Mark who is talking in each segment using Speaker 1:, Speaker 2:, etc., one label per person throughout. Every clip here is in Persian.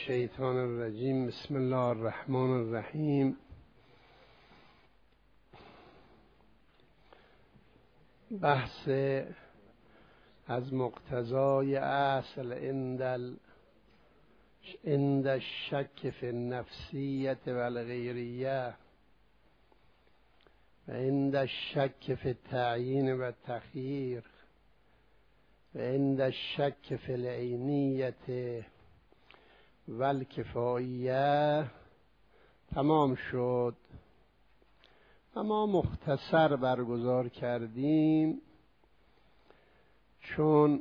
Speaker 1: الشیطان الرجیم. بسم الله الرحمن الرحیم. بحث از مقتضای اصل عند الشک فی النفسیت و الغیریه و عند الشک فی التعیین و التخییر و عند الشک فی العینیت و الکفاییه تمام شد و ما مختصر برگزار کردیم چون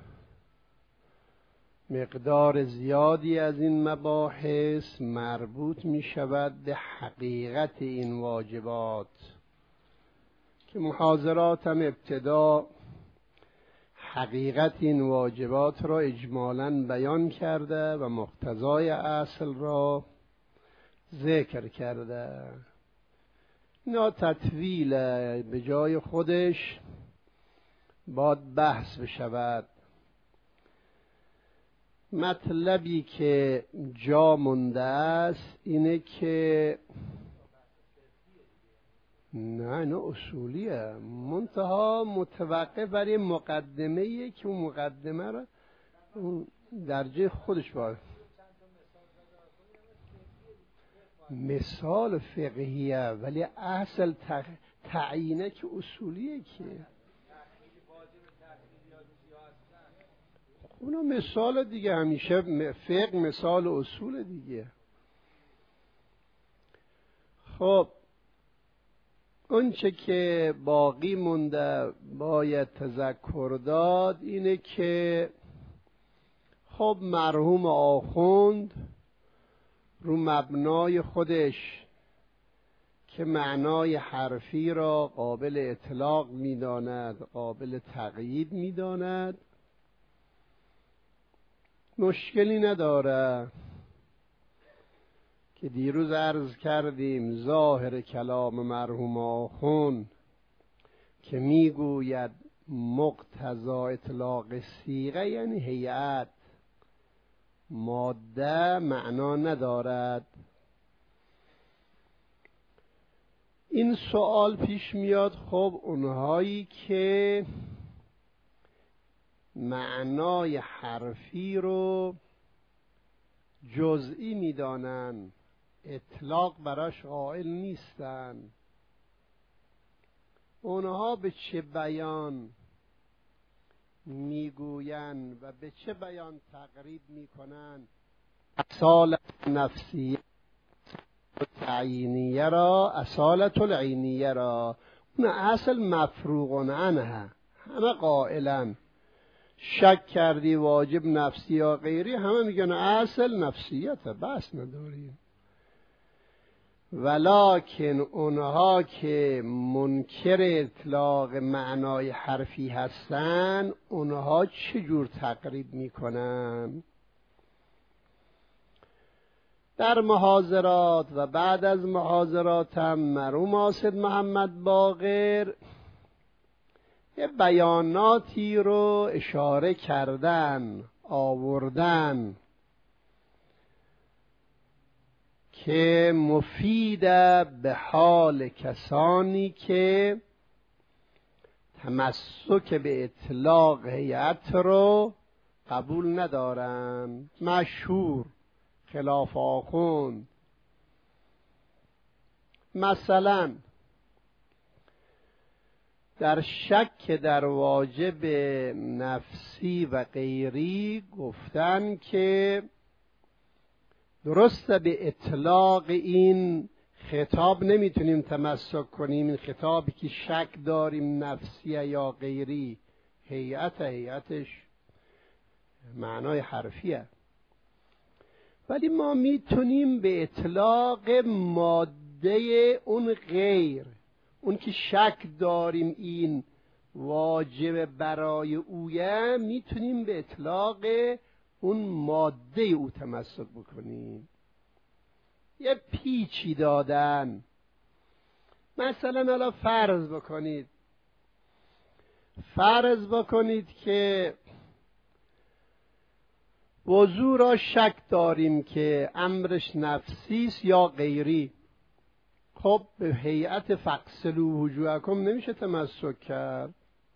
Speaker 1: مقدار زیادی از این مباحث مربوط می شود به حقیقت این واجبات که محاضرات هم ابتدا حقیقت این واجبات را اجمالاً بیان کرده و مقتضای اصل را ذکر کرده. اینا تطویل به جای خودش باید بحث بشود. مطلبی که جا مونده است اینه که نه اصولیه، منتها متوقف برای مقدمه‌ایه که اون مقدمه را در جای خودش باید مثال فقهیه، ولی اصل تعیینه که اصولیه که اونا مثال دیگه، همیشه فقه مثال اصول دیگه. خب اونچه که باقی مونده باید تذکر داد اینه که خب مرحوم آخوند رو مبنای خودش که معنای حرفی را قابل اطلاق می‌داند، قابل تقیید می‌داند، مشکلی نداره که دیروز عرض کردیم ظاهر کلام مرحوم آخوند که میگوید مقتضا اطلاق صیغه یعنی هیئت، ماده معنا ندارد. این سوال پیش میاد، خب اونهایی که معنای حرفی رو جزئی میدانن، اطلاق براش قائل نیستن، اونها به چه بیان میگوین و به چه بیان تقریب میکنن اصالت نفسیه تعیینیه را، اصالت العینیه را؟ اون اصل مفروغ عنها، همه قائلن. شک کردی واجب نفسی یا غیری، همه میگن اصل نفسیت، بس نداریم. ولکن اونها که منکر اطلاق معنای حرفی هستن، اونها چجور تقریب میکنن؟ در محاضرات و بعد از محاضرات هم مرحوم آصد محمد باقر یه بیاناتی رو اشاره کردن، آوردن که مفید به حال کسانی که تمسک به اطلاق هیئت رو قبول ندارن. مشهور خلاف آخوند. مثلا در شک در واجب نفسی و غیری گفتن که درسته به اطلاق این خطاب نمیتونیم تمسک کنیم، این خطابی که شک داریم نفسی یا غیری، هیئتش معنای حرفیه، ولی ما میتونیم به اطلاق ماده اون غیر، اون که شک داریم این واجب برای اویه، میتونیم به اطلاق اون ماده او تمسک بکنیم. یه پیچی دادن. مثلا الان فرض بکنید که وضو را شک داریم که امرش نفسی است یا غیری. خب به هیئت فغسلوا وجوهکم نمیشه تمسک کرد،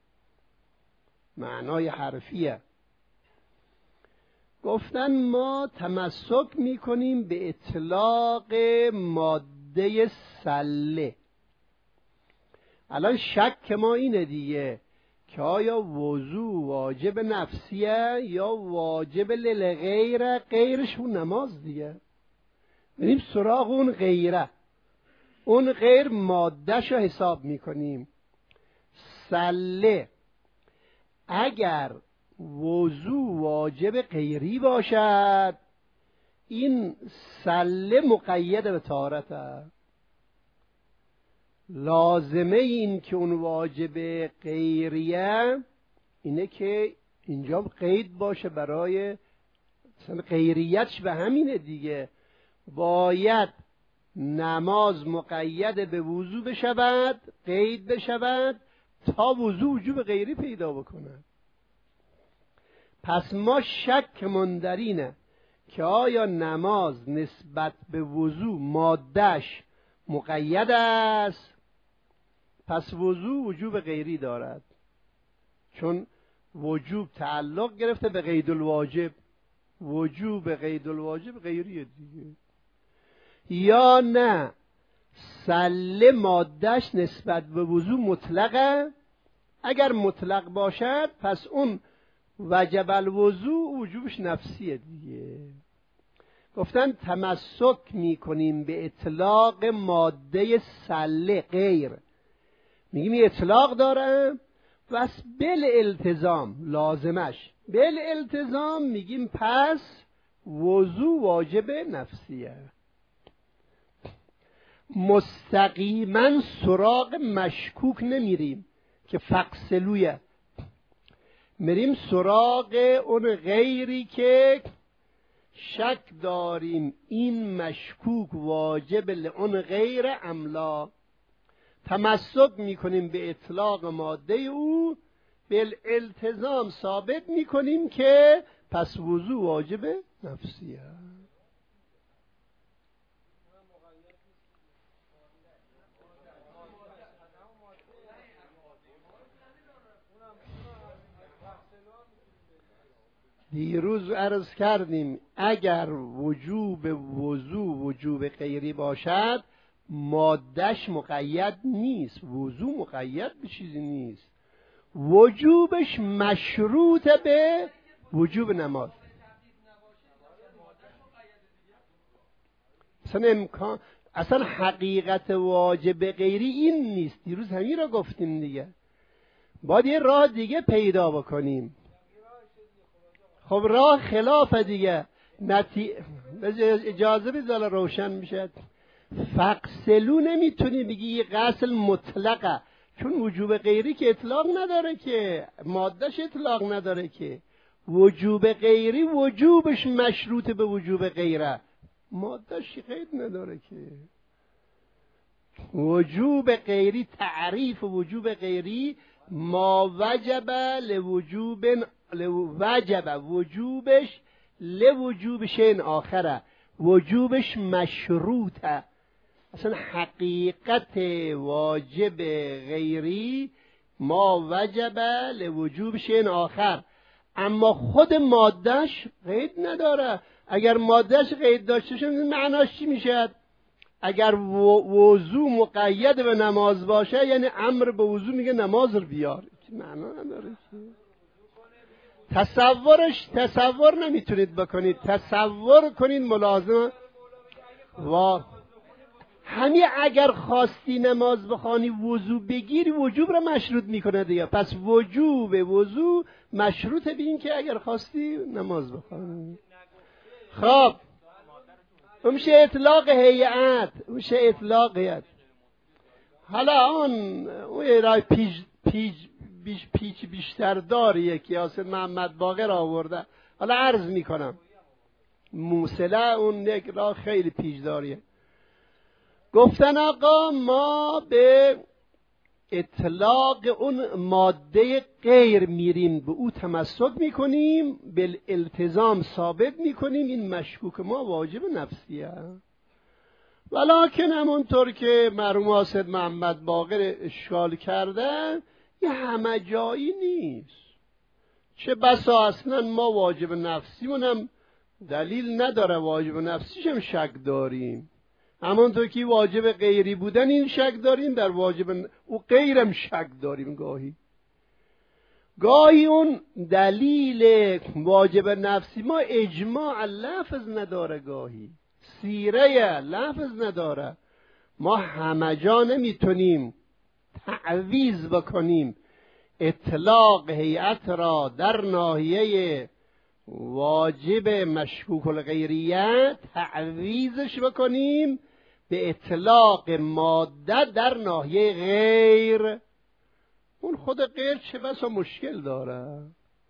Speaker 1: معنای حرفیه. گفتن ما تمسک میکنیم به اطلاق ماده سله. الان شک ما اینه دیگه که آیا وضو واجب نفسیه یا واجب للغیره، غیرشون نماز دیگه. بریم سراغ اون غیره، اون غیر مادهشو حساب میکنیم. سله اگر وضو واجب غیری باشد، این سله مقید به طهارته. لازمه این که اون واجب غیریه اینه که اینجا قید باشه برای مثلا غیریتش، به همینه دیگه. باید نماز مقید به وضو بشود، قید بشود تا وضو وجوب غیری پیدا بکنه. پس ما شکمون در اینه که آیا نماز نسبت به وضو مادهش مقید است، پس وضو وجوب غیری دارد، چون وجوب تعلق گرفته به قید الواجب. وجوب قید الواجب غیریه دیگه. یا نه سله مادهش نسبت به وضو مطلقه، اگر مطلق باشد پس اون وجب الوضو وجوبش نفسیه دیگه. گفتن تمسک میکنیم به اطلاق ماده سله غیر، میگیم اطلاق داره بس بل التزام لازمش بل التزام، میگیم پس وضو واجب نفسیه. مستقیما سراغ مشکوک نمیریم که فغسلویه، میریم سراغ اون غیری که شک داریم این مشکوک واجب لعن غیر املا. تمسک میکنیم به اطلاق ماده او، بالالتزام ثابت میکنیم که پس وضو واجب نفسیه. دیروز عرض کردیم اگر وجوب وضو وجوب غیری باشد مادهش مقید نیست، وضو مقید به چیزی نیست، وجوبش مشروط به وجوب نماز. اصلا حقیقت واجب غیری این نیست. دیروز همین را گفتیم دیگه، باید یه راه دیگه پیدا بکنیم. خب راه خلاف دیگه اجازه بذار روشن میشه. فغسلو نمیتونی بگی یه غسل مطلقه، چون وجوب غیری که اطلاق نداره، که مادهش اطلاق نداره، که وجوب غیری وجوبش مشروط به وجوب غیره، مادهش قید نداره. که وجوب غیری تعریف وجوب غیری ما وجب لوجوب وجب وجوبش لوجوب شیء آخره، وجوبش مشروطه. اصلا حقیقت واجب غیری ما وجب لوجوب شیء آخر، اما خود مادهش قید نداره. اگر مادهش قید داشته باشه معناش چی میشه؟ اگر وضو مقید به نماز باشه یعنی امر به وضو میگه نماز رو بیار، معنا نداره. تصور نمیتونید بکنید. تصور کنید ملازمه و همین اگر خواستی نماز بخوانی وضو بگیری وجوب را مشروط میکنه دیگه. پس وجوب وضو مشروط به این که اگر خواستی نماز بخوانی. خب اون میشه اطلاق هیئت، اون میشه اطلاق هیئت. حالا اون رای پیچ بیشتر داریه که یاسر محمد باقر آورده، حالا عرض میکنم. موصله اون یک راه خیلی پیچ داریه. گفتن آقا ما به اطلاق اون ماده غیر میریم به او تمسک میکنیم، بالالتزام ثابت میکنیم این مشکوک ما واجب نفسیه. ولکن همونطور که مرحوم حاسد محمد باقر اشکال کردن، یه همه جایی نیست. چه بسا اصلا ما واجب نفسیمونم دلیل نداره، واجب نفسیش هم شک داریم. همونطور که واجب غیری بودن این شک داریم، در واجب او غیرم شک داریم. گاهی اون دلیل واجب نفسی ما اجماع لفظ نداره، گاهی سیره لفظ نداره. ما همه جا نمیتونیم تعویض بکنیم اطلاق هیئت را در ناحیه واجب مشکوک الغیریت، تعویضش بکنیم به اطلاق ماده در ناحیه غیر. اون خود غیر چه بسا مشکل داره.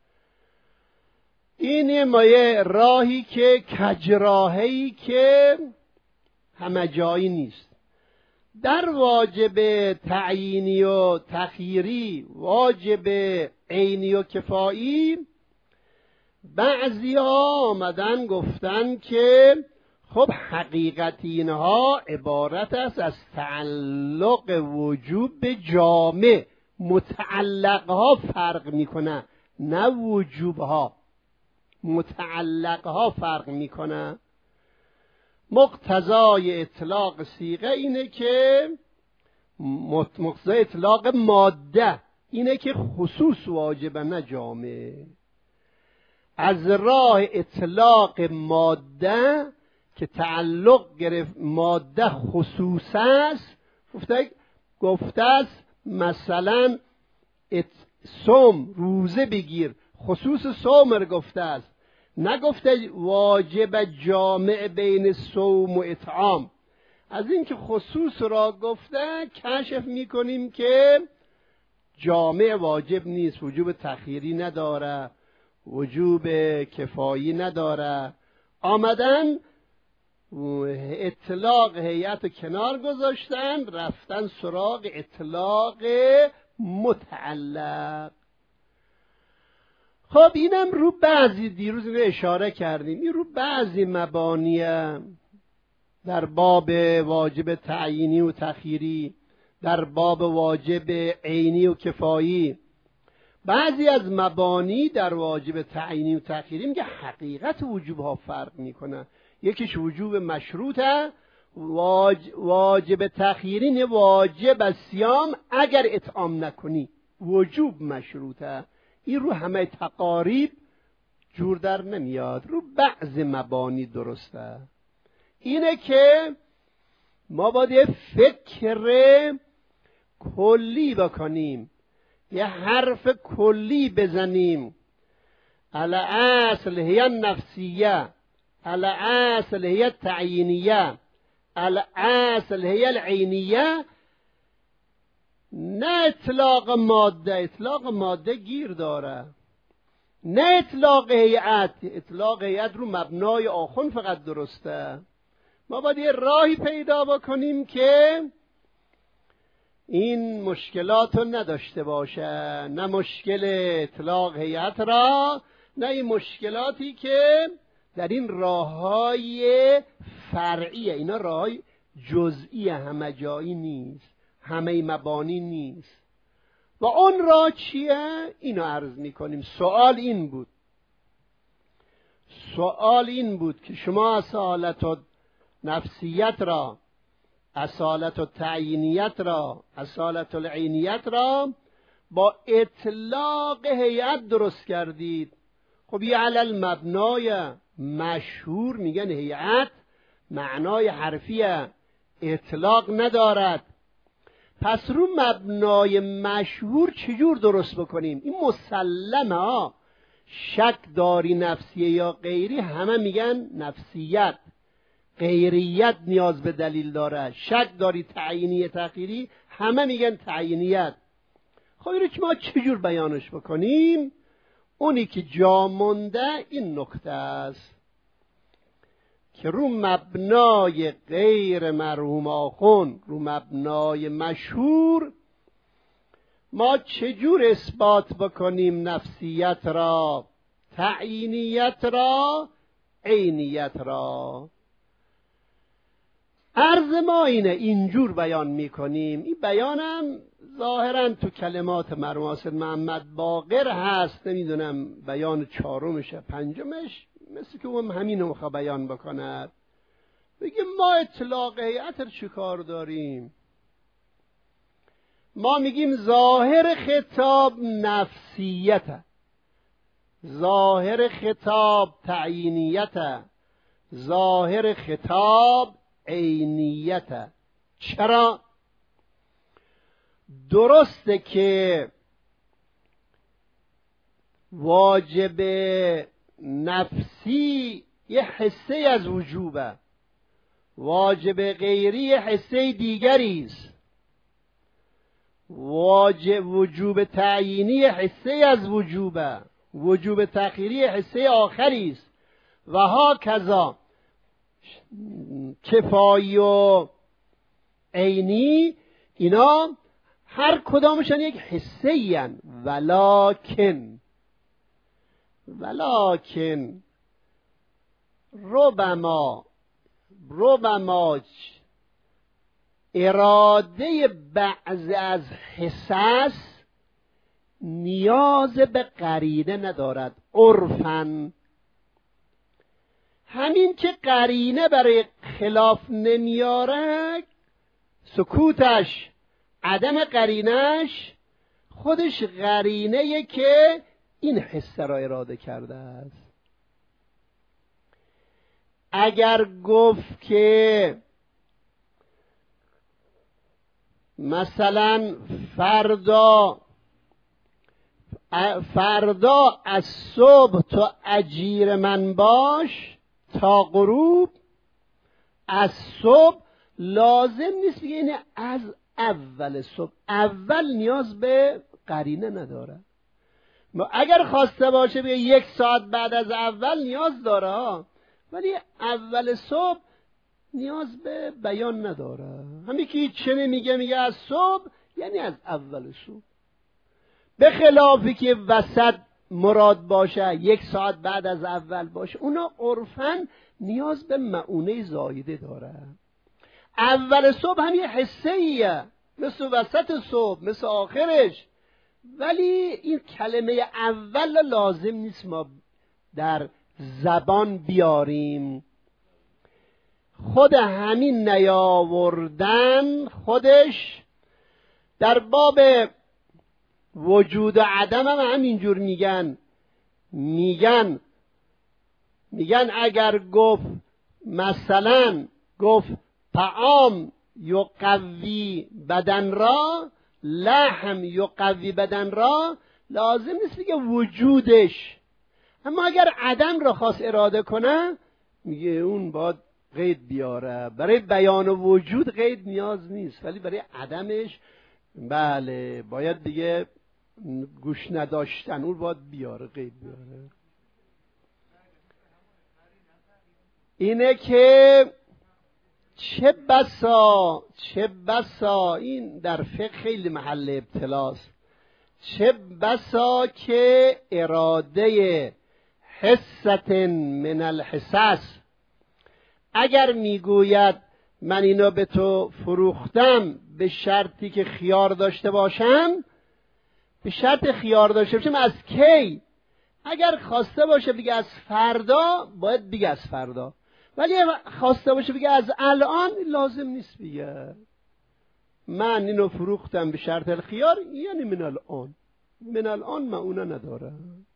Speaker 1: این مایه راهی که کجراهی که همه جایی نیست. در واجب تعیینی و تخییری، واجب عینی و کفایی، بعضی ها آمدن گفتن که خب حقیقت اینها عبارت است از تعلق وجوب به جامع. متعلقها فرق میکنه، نه وجوبها. متعلقها فرق میکنه. مقتضای اطلاق صیغه اینه که مقتضای اطلاق ماده اینه که خصوص واجبه نه جامع. از راه اطلاق ماده که تعلق گرفت ماده خصوص است، گفته است مثلا صوم روزه بگیر، خصوص صوم رو گفته است، نگفته واجب جامع بین صوم و اطعام. از اینکه خصوص را گفته کشف میکنیم که جامع واجب نیست، وجوب تخییری نداره، وجوب کفایی نداره. آمدن اطلاق هیئت کنار گذاشتن، رفتن سراغ اطلاق متعلق. خب اینم رو بعضی، دیروز اینو اشاره کردیم، این رو بعضی مبانیه در باب واجب تعیینی و تخییری، در باب واجب عینی و کفایی. بعضی از مبانی در واجب تعیینی و تخییری میگه حقیقت وجوب ها فرق میکنه. یکیش وجوب مشروطه، واجب تخییری واجب از صیام اگر اطعام نکنی، وجوب مشروطه. این رو همه تقاریب جور در نمیاد، رو بعض مبانی درسته. اینه که ما باید فکر کلی بکنیم، یه حرف کلی بزنیم. الاصل هی نفسیه، الاصل هی تعیینیه، الاصل هی العینیه، نه اطلاق ماده. اطلاق ماده گیر داره. نه اطلاق هیئت. اطلاق هیئت رو مبنای آخون فقط درسته. ما باید یه راهی پیدا بکنیم که این مشکلات رو نداشته باشه، نه مشکل اطلاق هیئت را، نه این مشکلاتی که در این راههای فرعیه. اینا راههای جزئی همه جایی نیست، همه مبانی نیست. و اون راه چیه؟ اینو عرض میکنیم. سوال این بود که شما اصالت و نفسیت را، اصالت و تعیینیت را، اصالت و العینیت را با اطلاق هیئت درست کردید. خب یه علل مبنای مشهور میگن هیئت معنای حرفیه، اطلاق ندارد. پس رو مبنای مشهور چجور درست بکنیم؟ این مسلمه ها. شک داری نفسیه یا غیری، همه میگن نفسیت. غیریت نیاز به دلیل داره. شک داری تعیینی تخییری، همه میگن تعیینیت. خب اینو که ما چجور بیانش بکنیم؟ اونی که جا مونده این نکته است که رو مبنای غیر مرحوم آخون، رو مبنای مشهور، ما چجور اثبات بکنیم نفسیت را، تعیینیت را، عینیت را؟ عرض ما اینه، اینجور بیان میکنیم. این بیانم ظاهرا تو کلمات مرحوم محمد باقر هست، نمیدونم بیان چهارمشه پنجمش، مثل که اون همینو میخواد بیان بکند. بگیم ما اطلاق هیئت چی کار داریم؟ ما میگیم ظاهر خطاب نفسیت، ظاهر خطاب تعیینیت، ظاهر خطاب عینیت. چرا؟ درسته که واجب نفسی یه حصه از وجوبه، واجب غیری یه حصه دیگری است، واجب وجوب تعیینی یه حصه از وجوبه، وجوب تأخیری یه حصه آخری است و ها کذا. کفایی و عینی اینا هر کدامشان یک حصه این. ولکن ربما اراده بعض از حصص نیاز به قرینه ندارد عرفاً. همین که قرینه برای خلاف نمیاره، سکوتش، عدم قرینش خودش قرینه که این حصه را اراده کرده است. اگر گفت که مثلا فردا از صبح تو اجیر من باش تا غروب، از صبح لازم نیست بگه اینه از اول صبح. اول نیاز به قرینه نداره. اگر خواسته باشه بگه 1 ساعت بعد از اول نیاز داره، ولی اول صبح نیاز به بیان نداره. همین که چه میگه از صبح یعنی از اول صبح، به خلافی که وسط مراد باشه 1 ساعت بعد از اول باشه، اونا عرفاً نیاز به معونه زایده داره. اول صبح هم یه حصه ایه، مثل وسط صبح، مثل آخرش، ولی این کلمه اول لازم نیست ما در زبان بیاریم. خود همین نیاوردن خودش در باب وجود و عدم هم همینجور میگن اگر گفت مثلا گفت طعام یقوی بدن را، لحم یقوی بدن را، لازم نیست بگه وجودش. اما اگر عدم را خواست اراده کنه میگه اون باید قید بیاره. برای بیان وجود قید نیاز نیست، ولی برای عدمش بله باید دیگه گوش نداشتن اون باید بیاره، قید بیاره. اینه که چه بسا این در فقه خیلی محل ابتلاست، چه بسا که اراده حصت من الحصص اگر میگوید من اینو به تو فروختم به شرطی که خیار داشته باشم، به شرط خیار داشته باشم از کی؟ اگر خواسته باشه بگه از فردا باید بگه از فردا، ولی خواسته باشه بگه از الان لازم نیست بگه من اینو فروختم به شرط الخیار، یعنی من الان معونه نداره.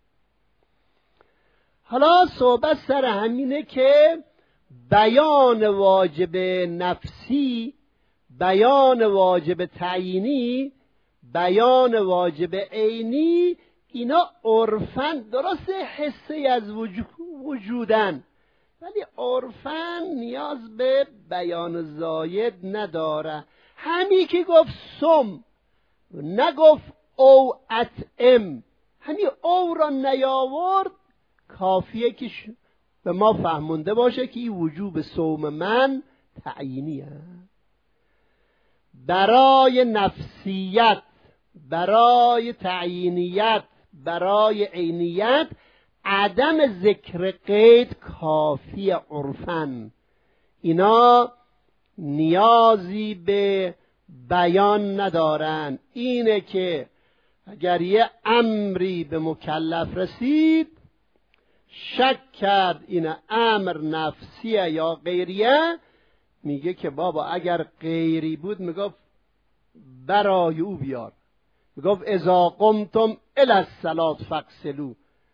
Speaker 1: حالا صحبت سر همینه که بیان واجب نفسی، بیان واجب تعیینی، بیان واجب عینی، اینا عرفاً درست حصه از وجودن، ولی عرفاً نیاز به بیان زاید نداره. همین که گفت سم نگفت او اطعم، همین او را نیاورد کافیه که به ما فهمونده باشه که این وجوب صوم من تعیینیه. برای نفسیت برای تعیینیت، برای عینیت عدم ذکر قید کافی عرفن. اینا نیازی به بیان ندارن. اینه که اگر یه امری به مکلف رسید، شک کرد این امر نفسیه یا غیریه، میگه که بابا اگر غیری بود میگفت برای او بیار، میگفت اذا قمتم الی الصلاة فاغسلوا،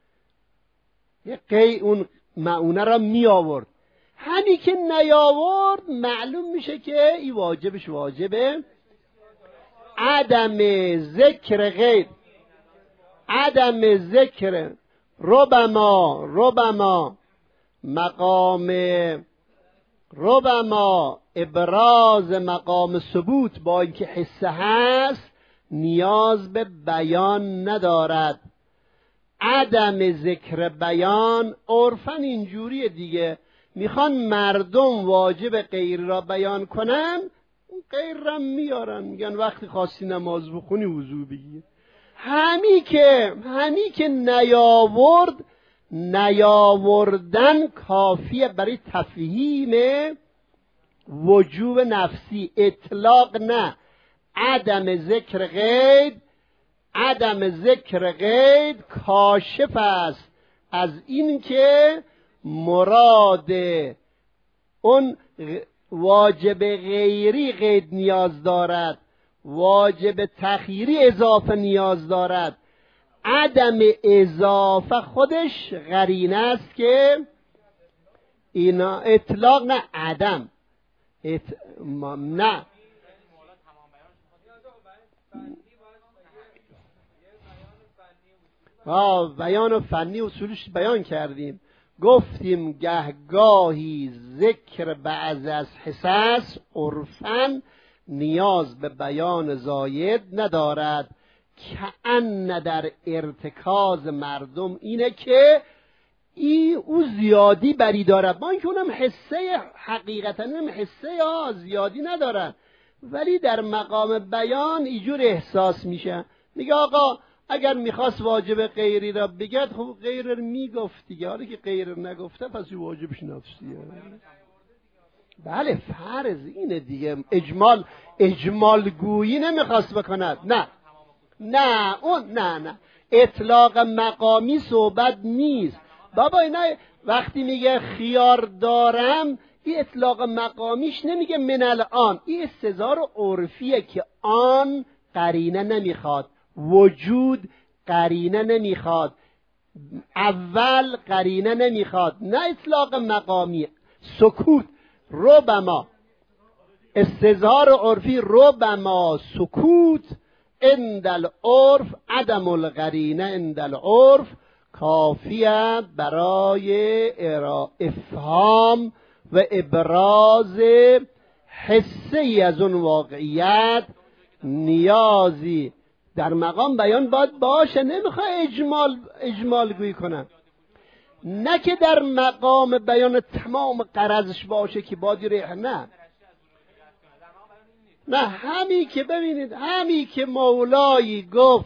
Speaker 1: اون معونه را می آورد. همین که نیاورد معلوم میشه که این واجبش واجبه. عدم ذکر غیر، عدم ذکر ربما ابراز مقام ثبوت با اینکه حسه هست نیاز به بیان ندارد. عدم ذکر بیان عرفن اینجوریه دیگه، میخوان مردم واجب غیر را بیان کنن، غیر را میارن، میگن وقتی خواستی نماز بخونی وضو بگیر. همی که نیاوردن کافیه برای تفهیم وجوب نفسی، اطلاق نه. عدم ذکر قید کاشف است از این که مراد اون واجب غیری قید نیاز دارد، واجب تخییری اضافه نیاز دارد. عدم اضافه خودش قرینه است که اینا اطلاق نه، عدم نه بیان فنی اصولش بیان کردیم. گفتیم گهگاهی ذکر بعض از حساس عرفن نیاز به بیان زاید ندارد، کأن در ارتکاز مردم اینه که او زیادی بری دارد. ما اینکه اونم حسه، حقیقتا اونم حسه یا زیادی ندارن، ولی در مقام بیان اینجور احساس میشه. میگه آقا اگر میخواست واجب غیری را بگد، خب غیر را میگفت دیگه، حالا که غیر نگفته پس واجبش نفسیه. بله فرض اینه دیگه، اجمال گویی نمیخواست بکند. نه اطلاق مقامی صحبت نیست بابا. اینا وقتی میگه خیار دارم، این اطلاق مقامیش نمیگه من الان، این استظهار عرفیه که آن قرینه نمیخواد، وجود قرینه نمیخواد، اول قرینه نمیخواد، نه اطلاق مقامی. سکوت ربما، استظهار عرفی ربما سکوت عند العرف، عدم القرینه عند العرف کافیه برای افهام و ابراز حسی از اون واقعیت. نیازی در مقام بیان باید باشه، نمیخواه اجمال گویی کنم، نه که در مقام بیان تمام قرضش باشه که بادی ریح، نه همین که ببینید، همین که مولایی گفت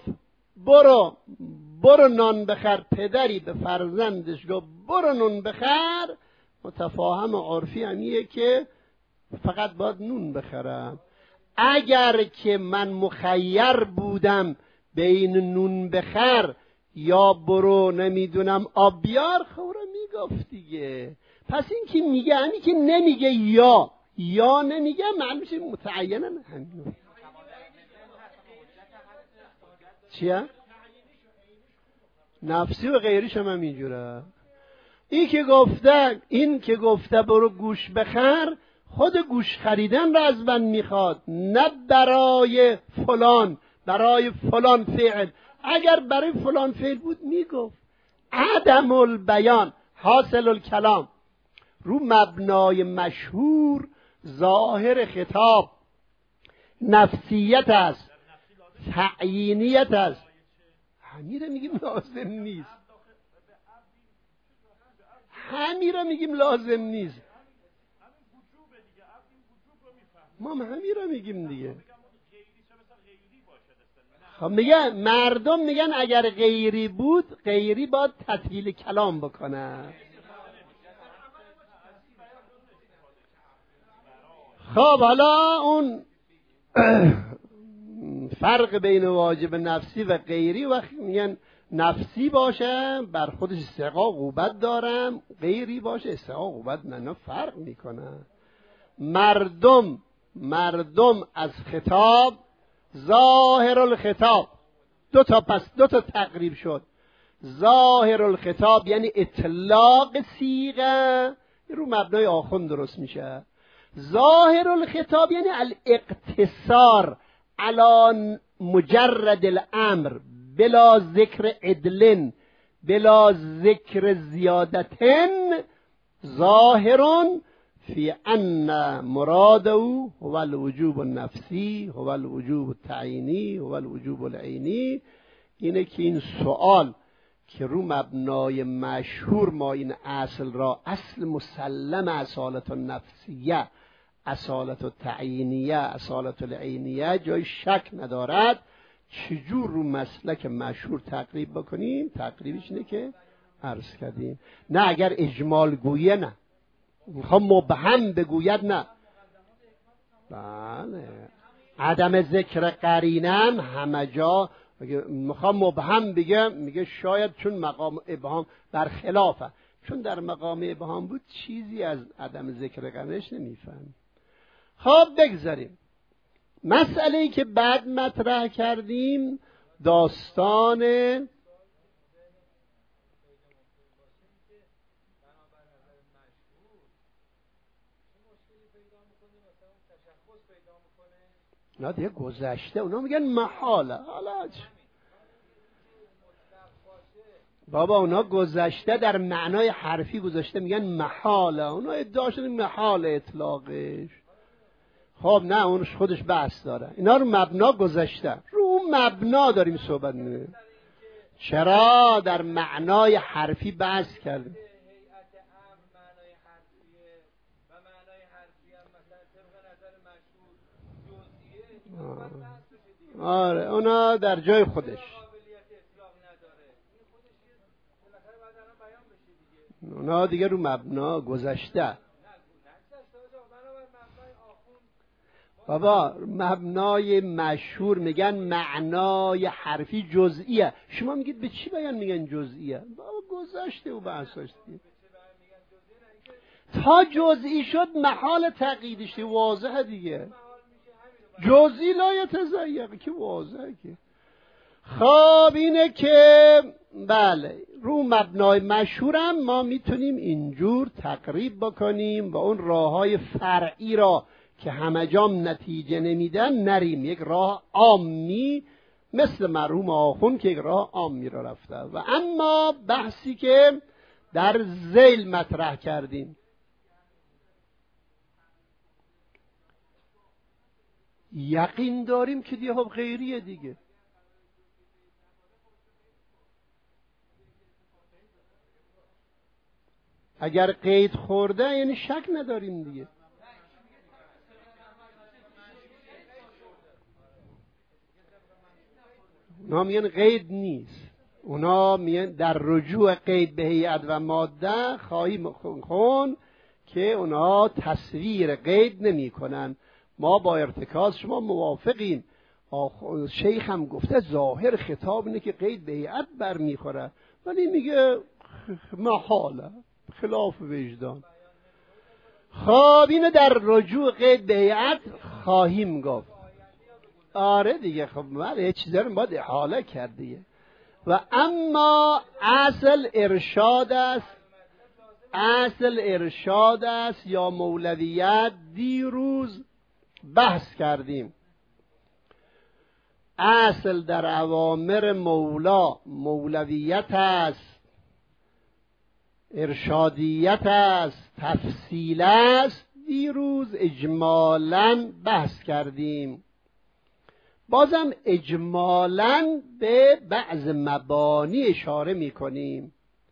Speaker 1: برو نان بخر، پدری به فرزندش گفت برو نون بخر، متفاهم عرفی همیه که فقط باید نون بخرم. اگر که من مخیر بودم بین نون بخر یا برو نمیدونم آب بیار، خورا میگفت دیگه. پس این که میگه، همین که نمیگه یا نمیگه، معلوم میشه متعینه همین. چیه؟ نفسی و غیریش هم اینجوره. این که گفته برو گوش بخر، خود گوش خریدن را از من میخواد، نه برای فلان فعل. اگر برای فلان فعل بود میگفت. عدم البیان حاصل الکلام، رو مبنای مشهور ظاهر خطاب نفسیت است، تعیینیت است. همین رو میگیم لازم نیست، ما همین رو میگیم دیگه. خب میگه مردم میگن اگر غیری بود غیری باید تطویل کلام بکنه. خب حالا اون فرق بین واجب نفسی و غیری، وقتی میگن نفسی باشه بر خودش استحقاق قوت دارم، غیری باشه استحقاق قوت نه، فرق میکنه. مردم از خطاب ظاهر الخطاب دو تا تقریب شد. ظاهر الخطاب یعنی اطلاق صیغه، رو مبنای آخوند درست میشه. ظاهر الخطاب یعنی الاقتصار علی مجرد الامر بلا ذکر عدل بلا ذکر زیادتن ظاهرون فی ان مراده هو الوجوب النفسی هو الوجوب التعیینی هو الوجوب العینی. اینه که این سوال که رو مبنای مشهور ما این اصل را اصل مسلم اصالت النفسیه اصالت التعیینیه اصالت العینیه جای شک ندارد، چجور رو مسلک مشهور تقریب بکنیم؟ تقریبش اینه که عرض کردیم. نه اگر اجمال گویه نه، میخوام مبهم بگوید نه. بله عدم ذکر قرینم همه جا میخوام مبهم بگم، میگه شاید چون مقام ابهام برخلافه، چون در مقام ابهام بود چیزی از عدم ذکر قرینش نمیفهم. خب بگذاریم. مسئله‌ای که بعد مطرح کردیم داستان نه دیگه گذشته، اونا میگن محاله. حالا بابا اونا گذشته در معنای حرفی گذشته میگن محاله، اونا ادعاشون محاله اطلاقش. خب نه اونش خودش بحث داره، اینا رو مبنا گذشته، رو مبنا داریم صحبت می‌کنیم. چرا در معنای حرفی بحث کردیم؟ آره اونا در جای خودش، اونا دیگه رو مبنا گذشته. بابا مبنای مشهور میگن معنای حرفی جزئیه، شما میگید به چی بیان میگن جزئیه؟ بابا گذشته و بحثاش دیگه. تا جزئی شد محال تقییدش واضحه دیگه، جزئی لا یتزیق که واضحه که. خب اینه که بله رو مبنای مشهورم ما میتونیم اینجور تقریب بکنیم و اون راههای فرعی را که همه جام نتیجه نمیدن نریم، یک راه عامی مثل مرحوم آخوند که یک راه عامی را رفته. و اما بحثی که در ذیل مطرح کردیم، یقین داریم که دیگه خب غیریه دیگه. اگر قید خورده یعنی شک نداریم دیگه. اونا میگن قید نیست، اونا میگن در رجوع قید به هیئت و ماده خواهیم خون که اونا تصویر قید نمی کنن. ما با ارتکاز شما موافقیم. شیخ هم گفته ظاهر خطاب اینه که قید به هیئت برمیخوره، ولی میگه محاله خلاف وجدان. خب اینو در رجوع قید به هیئت خواهیم گفت. آره دیگه خب بله چیزا رو باید احاله کرد دیگه. و اما اصل ارشاد است یا مولویت دیروز بحث کردیم. اصل در اوامر مولا مولویت است، ارشادیت است، تفصیل است. دیروز اجمالاً بحث کردیم. بازم اجمالاً به بعض مبانی اشاره میکنیم.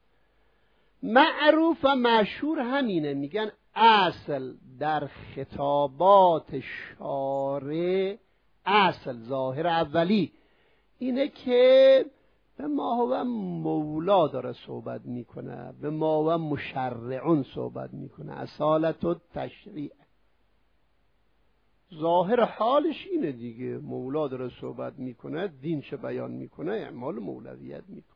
Speaker 1: معروف و مشهور همینه، میگن اصل در خطابات شارع، اصل ظاهر اولی اینه که به ما و مولا داره صحبت میکنه، به ما و مشرعون صحبت میکنه. اصالت و تشریع ظاهر حالش اینه دیگه، مولا داره صحبت میکنه، دینش بیان میکنه، اعمال مولویت میکنه.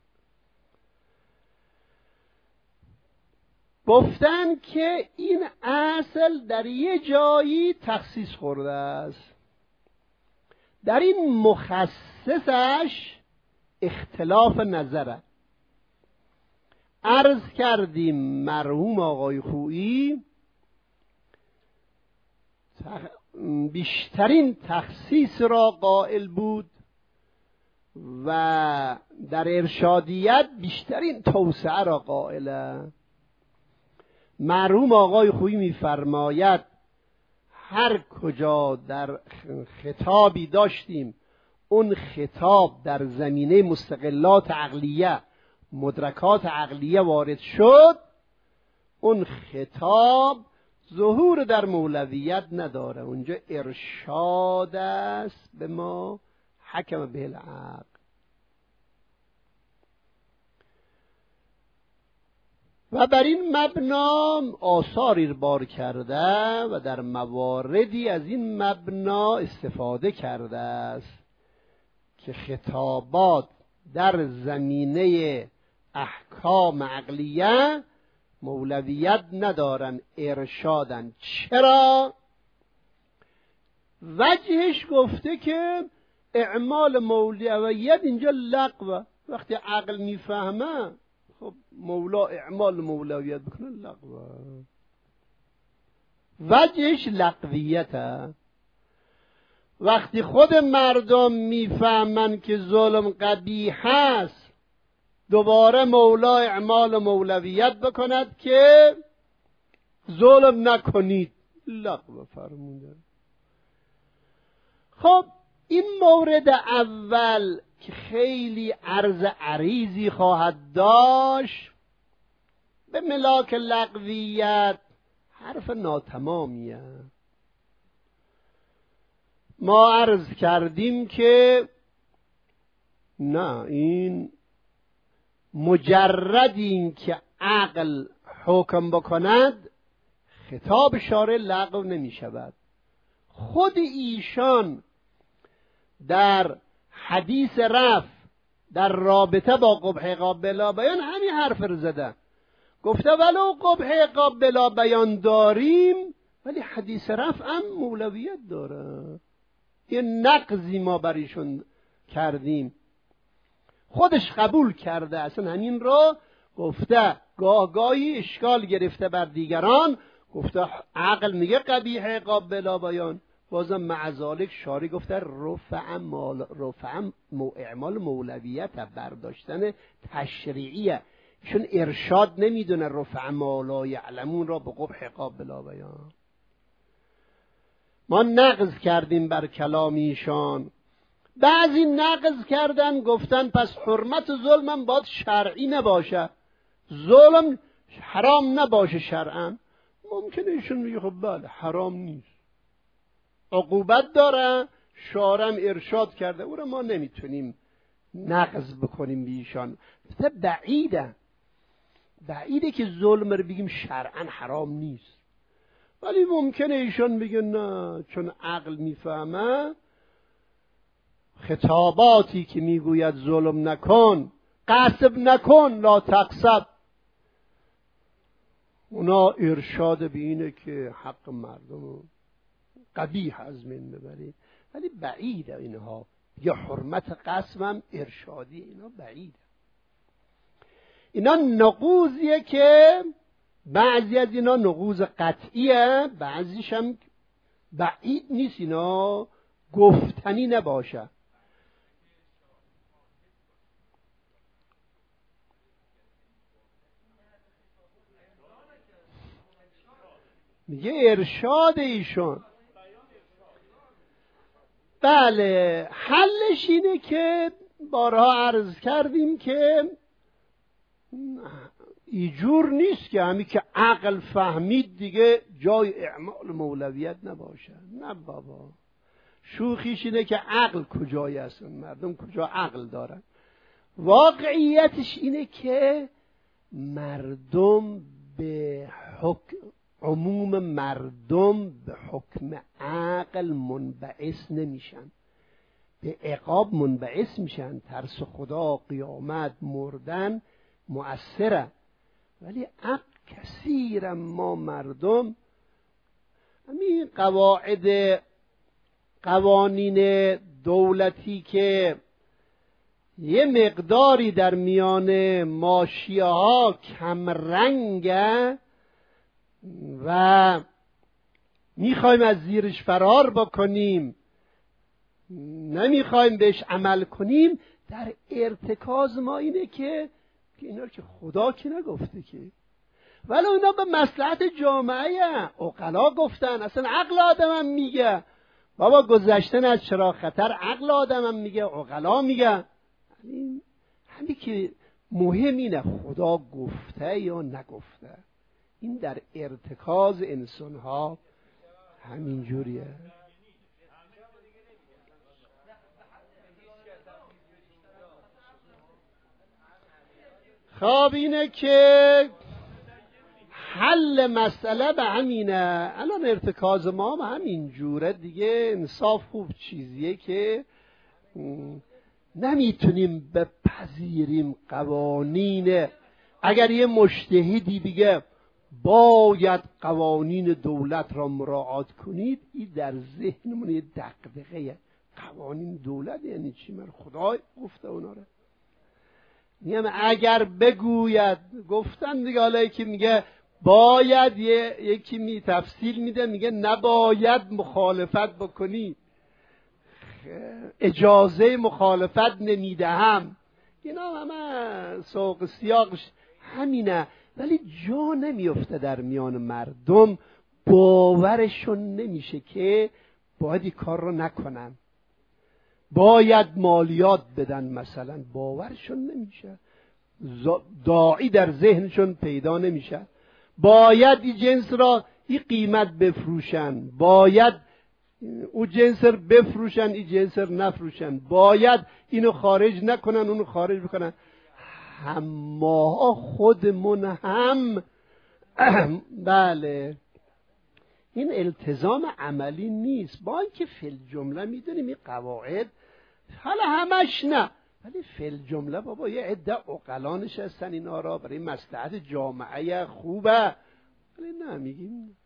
Speaker 1: گفتن که این اصل در یه جایی تخصیص خورده است، در این مخصصش اختلاف نظره. عرض کردیم مرحوم آقای خویی بیشترین تخصیص را قائل بود و در ارشادیت بیشترین توسعه را قائله. مرحوم آقای خویی می‌فرماید هر کجا در خطابی داشتیم اون خطاب در زمینه مستقلات عقلیه، مدرکات عقلیه وارد شد، اون خطاب ظهور در مولویت نداره، اونجا ارشاد است به ما حکم به العقل. و بر این مبنا آثاری بار کرده و در مواردی از این مبنا استفاده کرده است که خطابات در زمینه احکام عقلیه مولویت ندارن، ارشادن. چرا؟ وجهش گفته که اعمال مولویت اینجا لغوه، وقتی عقل میفهمه خب مولا اعمال مولویت بکنه لغوه. وجهش لغویته. وقتی خود مردم میفهمن که ظلم قبیح هست، دوباره مولا اعمال مولویت بکند که ظلم نکنید، لغو فرموده. خب این مورد اول که خیلی عرض عریضی خواهد داشت به ملاک لغویت، حرف ناتمامیه. ما عرض کردیم که نه، این مجرد این که عقل حکم بکند خطاب شارع لغو نمی شود. خود ایشان در حدیث رفع در رابطه با قبح عقاب بلا بیان همین حرف رو زدن، گفته ولو قبح عقاب بلا بیان داریم ولی حدیث رفع هم مولویت داره. یه نقضی ما بریشون کردیم، خودش قبول کرده، اصلا همین رو گفته. گاهی اشکال گرفته بر دیگران، گفته عقل میگه قبیح عقاب بلا بیان، بازم معذالک شاری گفته رفع اعمال مولویت، برداشتن تشریعیه. چون ارشاد نمیدونه رفع ما لا یعلمون را به قبح عقاب بلا بیان. ما نقض کردیم بر کلام ایشان. بعضی نقض کردن گفتن پس حرمت ظلمم باید شرعی نباشه، ظلم حرام نباشه شرعا. ممکنه ایشون میگه خب بله حرام نیست، عقوبت داره، شارع ارشاد کرده، او رو ما نمیتونیم نقض بکنیم به ایشان. بعیده که ظلم رو بگیم شرعا حرام نیست، ولی ممکنه ایشان بگه نه، چون عقل میفهمه خطاباتی که میگوید ظلم نکن، غصب نکن، لا تغصب، اونا ارشاد به اینه که حق مردم قبیح از من ببرید. ولی بعیده اینها، یا حرمت قسم هم ارشادی، اینا بعیده. اینا نقوضیه که بعضی از اینا نقوض قطعیه، بعضیش هم بعید نیست اینا گفتنی نباشه. میگه ارشاد ایشون. بله، حلش اینه که بارها عرض کردیم که اینجور نیست که همین که عقل فهمید دیگه جای اعمال مولویت نباشه. نه بابا، شوخیش اینه که عقل کجای است، مردم کجا عقل دارن. واقعیتش اینه که مردم به عموم مردم به حکم عقل منبعث نمیشن، به عقاب منبعث میشن. ترس خدا، قیامت، مردن مؤثره، ولی عقل کثیر ما مردم همین قوانین دولتی که یه مقداری در میان ماشیه ها کم رنگه و میخوایم از زیرش فرار بکنیم، نمیخوایم بهش عمل کنیم، در ارتکاز ما اینه که اینا که خدا که نگفته که، ولی اونا به مصلحت جامعه عقلا گفتن. اصلا عقل آدمم میگه بابا گذشتن از چرا خطر، عقل آدمم میگه، عقلا میگه. همین که مهم اینه خدا گفته یا نگفته. این در ارتکاز انسان ها همین جوریه. خب اینه که حل مسئله به همینه. الان ارتکاز ما به همین جوره دیگه. انصاف خوب چیزیه که نمیتونیم بپذیریم قوانین. اگر یه مجتهدی بگه باید قوانین دولت را مراعات کنید، این در ذهنمون یه دغدغه. قوانین دولت یعنی چی؟ من خدا گفته اونا را میگم اگر بگوید، گفتن دیگه. حالا که میگه باید، یکی می تفصیل میده میگه نباید مخالفت بکنی، اجازه مخالفت نمیدهم. اینا همه سوق سیاقش همینه، ولی جا نمیفته در میان مردم. باورشون نمیشه که باید این کار رو نکنن، باید مالیات بدن مثلا. باورشون نمیشه، داعی در ذهنشون پیدا نمیشه. باید این جنس را این قیمت بفروشن، باید او جنس را بفروشن، این جنس را نفروشن، باید اینو خارج نکنن اونو خارج بکنن. ما خودمون هم بله این التزام عملی نیست. با اینکه فی الجمله میدونیم این قواعد حالا همش نه، ولی فی الجمله بابا یه عده عقلا نشستن اینا را برای مصلحت جامعه خوبه، ولی نمیگیم.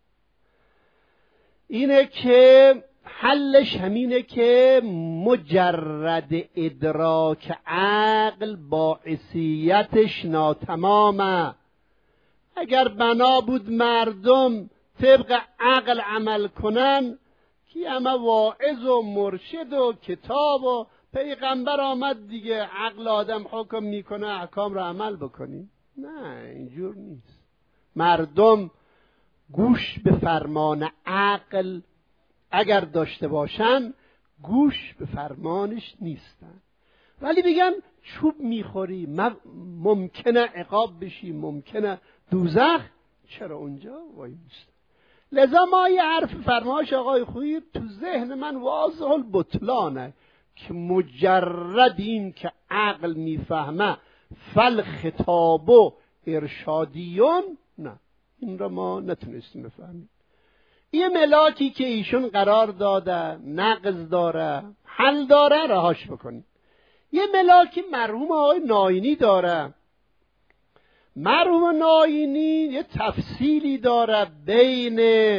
Speaker 1: اینه که حلش همینه که مجرد ادراک عقل باعثیتش ناتمامه. اگر بنا بود مردم طبق عقل عمل کنن که همه واعظ و مرشد و کتاب و پیغمبر آمد دیگه، عقل آدم حکم میکنه احکام رو عمل بکنی. نه اینجور نیست. مردم گوش به فرمان عقل اگر داشته باشن گوش به فرمانش نیستن، ولی بگن چوب میخوری ممکنه عقاب بشی، ممکنه دوزخ، چرا اونجا وای نیست. لذا ما یه حرف فرمایش آقای خویی تو ذهن من واضح البطلانه که مجرد این که عقل میفهمه فل خطاب و ارشادیون، نه این را ما نتونستیم بفهمیم. یه ملاکی که ایشون قرار داده نقض داره حل داره رهاش بکنیم. یه ملاکی مرحوم آقای ناینی داره. مرحوم ناینی یه تفصیلی داره بین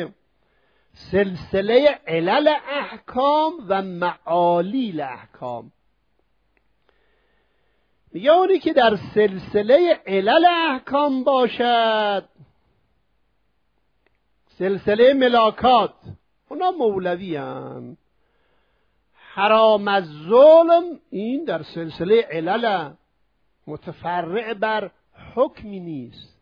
Speaker 1: سلسله علل احکام و معالیل احکام. میگه اونی که در سلسله علل احکام باشد، سلسله ملاکات، اونا مولوی هن. حرام از ظلم این در سلسله علل متفرع بر حکمی نیست.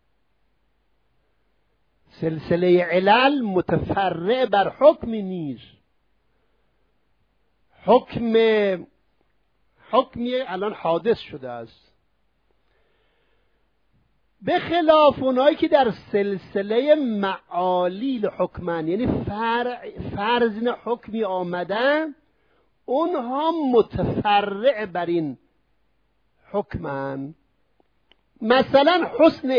Speaker 1: سلسله علل متفرع بر حکمی نیست. حکمی الان حادث شده است. به خلاف اونایی که در سلسله معالیل حکمن، یعنی فرضین حکمی آمدن، اونها متفرع بر این حکمن. مثلا حسن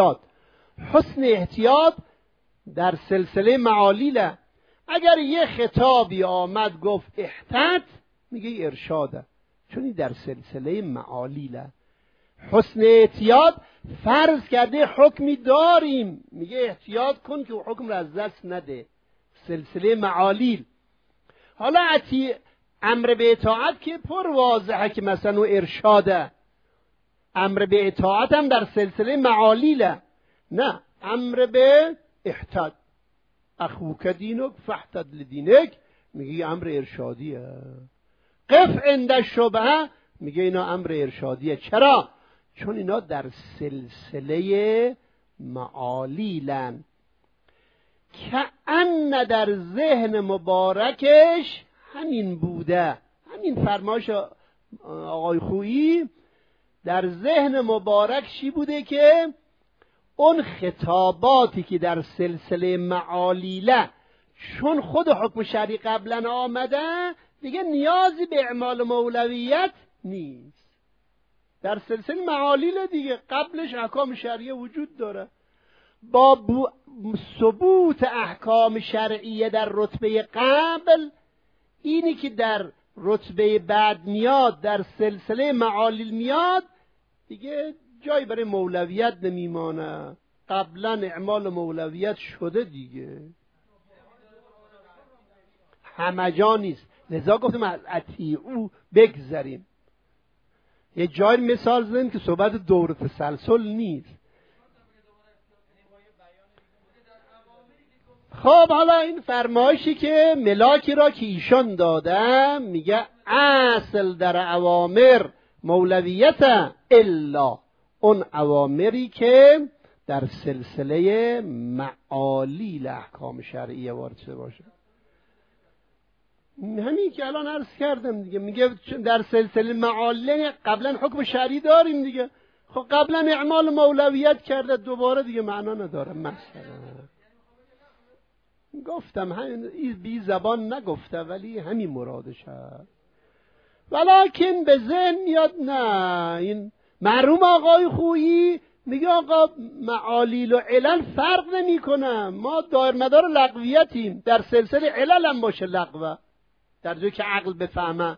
Speaker 1: احتیاط در سلسله معالیله. اگر یه خطابی آمد گفت احتیاط، میگه ارشاده، چون این در سلسله معالیله. حسن احتیاط فرض کرده حکمی داریم، میگه احتیاط کن که حکم را از دست نده، سلسله معالیل. حالا امر به اطاعت که پر واضحه که مثلا و ارشاده، امر به اطاعت هم در سلسله معالیله. نه، امر به احتد اخوک دینک فاحتد لدینک، میگه امر ارشادیه. قف عند شبهه، میگه اینا امر ارشادیه. چرا؟ چون اینا در سلسله معالیلن. که ان در ذهن مبارکش همین بوده، همین فرمایش آقای خویی در ذهن مبارکشی بوده که اون خطاباتی که در سلسله معالیله چون خود حکم شرعی قبلا آمده، دیگه نیازی به اعمال مولویت نیست. در سلسله معالیله دیگه، قبلش احکام شرعیه وجود داره. با ثبوت احکام شرعیه در رتبه قبل، اینی که در رتبه بعد میاد، در سلسله معالیل میاد، دیگه جایی برای مولویت نمیمانه. قبلا اعمال مولویت شده دیگه، همه جا نیست. لذا گفتم از اطیعو بگذریم. یه جای مثال زدیم که صحبت دور تسلسل نیست. خب حالا این فرمایشی که ملاکی را که ایشان داده، میگه اصل در اوامر مولویت الا اون اوامری که در سلسله معالیل احکام شرعیه وارد شده باشه. همین که الان عرض کردم دیگه، میگه در سلسله معالیل قبلا حکم شرعی داریم دیگه. خب قبلا اعمال مولویت کرده، دوباره دیگه معنا نداره. مثلا گفتم همین بی زبان نگفته، ولی همین مرادش هست. ولیکن به ذهن میاد نه، این مرحوم آقای خویی میگه آقا معالیل و علل فرق نمی کنه، ما دایر مدار لغویتیم، در سلسله علل هم باشه لغوه، در جایی که عقل بفهمه.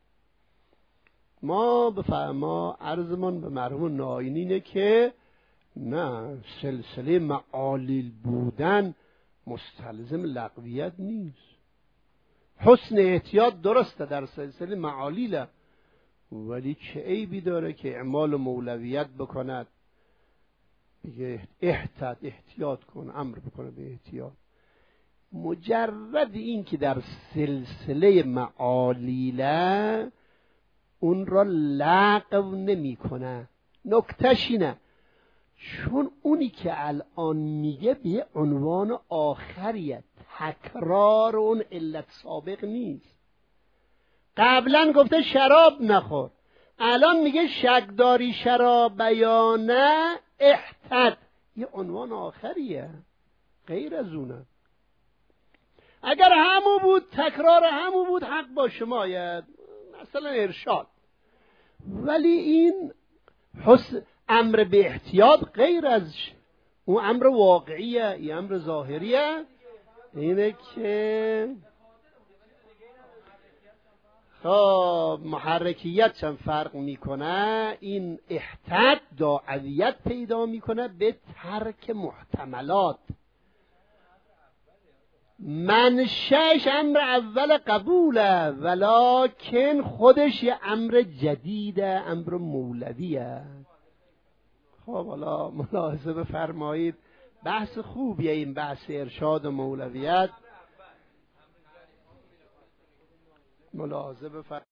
Speaker 1: ما عرضمون به مرحوم ناینی اینه که نه، سلسله معالیل بودن مستلزم لغویت نیست. حسن احتیاط درسته در سلسله معالیله، ولی چه عیبی داره که اعمال مولویت بکند، بگه احتیاط کن، امر بکنه به احتیاط. مجرد این که در سلسله معالیله اون را لغو نمی کنه. نکتهش اینه چون اونی که الان میگه به عنوان آخریه، تکرار اون علت سابق نیست. قبلا گفته شراب نخور، الان میگه شکداری شراب یا نه احتد، یه عنوان آخریه، غیر از اونه. اگر همو بود، تکرار همو بود، حق با شماید، مثلا ارشاد. ولی این امر به احتیاط غیر از اون امر واقعیه، این امر ظاهریه. اینه که خب محرکیت هم فرق میکنه. این احتد داعیت پیدا میکنه به ترک محتملات. منشأش امر اول قبوله، ولکن خودش یه امر جدیده، امر مولویه. خب حالا ملاحظه بفرمایید، بحث خوبیه این بحث ارشاد و مولویت. ملاحظه بفرمایید.